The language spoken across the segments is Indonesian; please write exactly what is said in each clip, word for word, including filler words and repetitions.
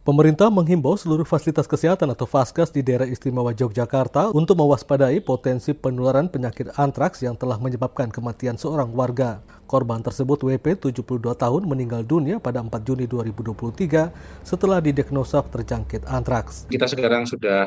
Pemerintah menghimbau seluruh fasilitas kesehatan atau Vaskes di daerah istimewa Yogyakarta untuk mewaspadai potensi penularan penyakit antraks yang telah menyebabkan kematian seorang warga. Korban tersebut W P tujuh puluh dua tahun meninggal dunia pada empat Juni dua ribu dua puluh tiga setelah didiagnosa terjangkit antraks. Kita sekarang sudah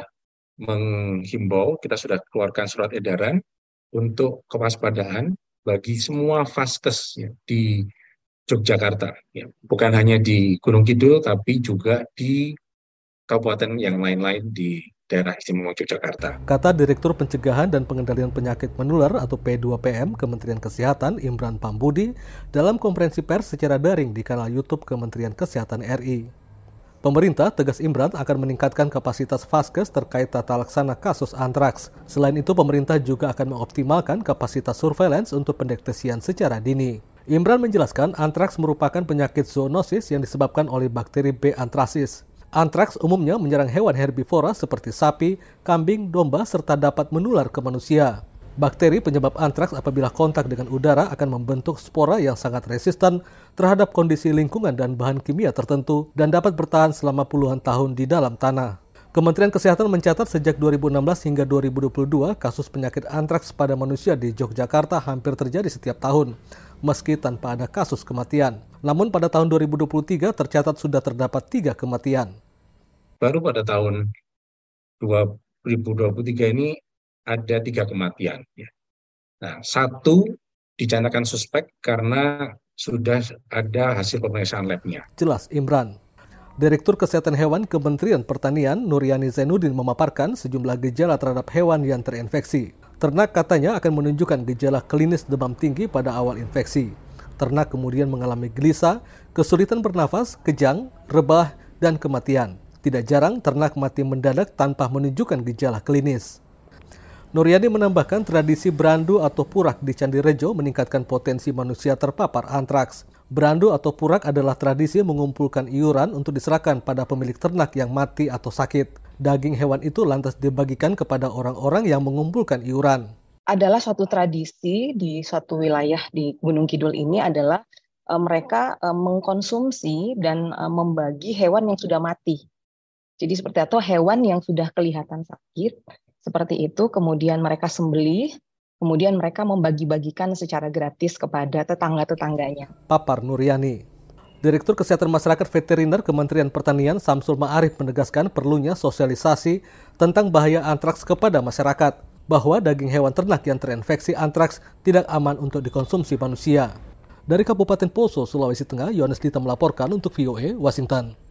menghimbau, kita sudah keluarkan surat edaran untuk kewaspadaan bagi semua Vaskes ya, di Yogyakarta, ya. Bukan hanya di Gunung Kidul, tapi juga di kabupaten yang lain-lain di daerah istimewa Yogyakarta. Kata Direktur Pencegahan dan Pengendalian Penyakit Menular atau P dua P M Kementerian Kesehatan Imran Pambudi dalam konferensi pers secara daring di kanal YouTube Kementerian Kesehatan R I. Pemerintah, tegas Imran, akan meningkatkan kapasitas Vaskes terkait tata laksana kasus antraks. Selain itu, pemerintah juga akan mengoptimalkan kapasitas surveillance untuk pendeteksian secara dini. Imran menjelaskan antraks merupakan penyakit zoonosis yang disebabkan oleh bakteri B. anthracis. Antraks umumnya menyerang hewan herbivora seperti sapi, kambing, domba, serta dapat menular ke manusia. Bakteri penyebab antraks apabila kontak dengan udara akan membentuk spora yang sangat resisten terhadap kondisi lingkungan dan bahan kimia tertentu dan dapat bertahan selama puluhan tahun di dalam tanah. Kementerian Kesehatan mencatat sejak dua ribu enam belas hingga dua ribu dua puluh dua kasus penyakit antraks pada manusia di Yogyakarta hampir terjadi setiap tahun, meski tanpa ada kasus kematian. Namun pada tahun dua ribu dua puluh tiga tercatat sudah terdapat tiga kematian. Baru pada tahun dua ribu dua puluh tiga ini ada tiga kematian. Ya. Nah, satu dinyatakan suspek karena sudah ada hasil pemeriksaan labnya. Jelas Imran. Direktur Kesehatan Hewan Kementerian Pertanian Nuryani Zainuddin memaparkan sejumlah gejala terhadap hewan yang terinfeksi. Ternak katanya akan menunjukkan gejala klinis demam tinggi pada awal infeksi. Ternak kemudian mengalami gelisah, kesulitan bernafas, kejang, rebah, dan kematian. Tidak jarang ternak mati mendadak tanpa menunjukkan gejala klinis. Nuryani menambahkan tradisi berandu atau purak di Candi Rejo meningkatkan potensi manusia terpapar antraks. Berandu atau purak adalah tradisi mengumpulkan iuran untuk diserahkan pada pemilik ternak yang mati atau sakit. Daging hewan itu lantas dibagikan kepada orang-orang yang mengumpulkan iuran. Adalah suatu tradisi di suatu wilayah di Gunung Kidul ini adalah e, mereka e, mengkonsumsi dan e, membagi hewan yang sudah mati. Jadi seperti itu hewan yang sudah kelihatan sakit, seperti itu kemudian mereka sembelih. Kemudian mereka membagi-bagikan secara gratis kepada tetangga-tetangganya. Papar Nuryani. Direktur Kesehatan Masyarakat Veteriner Kementerian Pertanian Samsul Ma'arif menegaskan perlunya sosialisasi tentang bahaya antraks kepada masyarakat, bahwa daging hewan ternak yang terinfeksi antraks tidak aman untuk dikonsumsi manusia. Dari Kabupaten Poso, Sulawesi Tengah, Yohanes Dita melaporkan untuk V O A Washington.